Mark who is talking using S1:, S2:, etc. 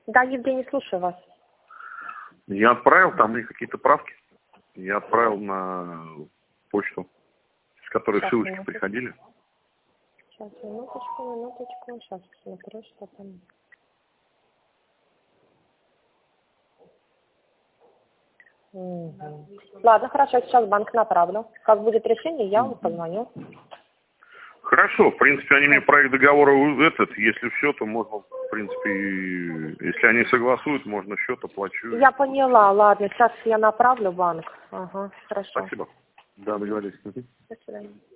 S1: Да, Евгений, слушаю вас.
S2: Я отправил, там были какие-то правки. Я отправил на почту, с которой
S1: Сейчас,
S2: ссылочки
S1: минуточку.
S2: приходили.
S1: Сейчас, минуточку. Сейчас посмотрю, что там. Угу. Ладно, хорошо, сейчас в банк направлю. Как будет решение, я вам позвоню.
S2: Хорошо, в принципе, они мне проект договора если все, то можно, в принципе, если они согласуют, можно счет оплачу.
S1: Я поняла, ладно, сейчас я направлю в банк. Ага, хорошо.
S2: Спасибо. Да, договорились.
S1: До свидания.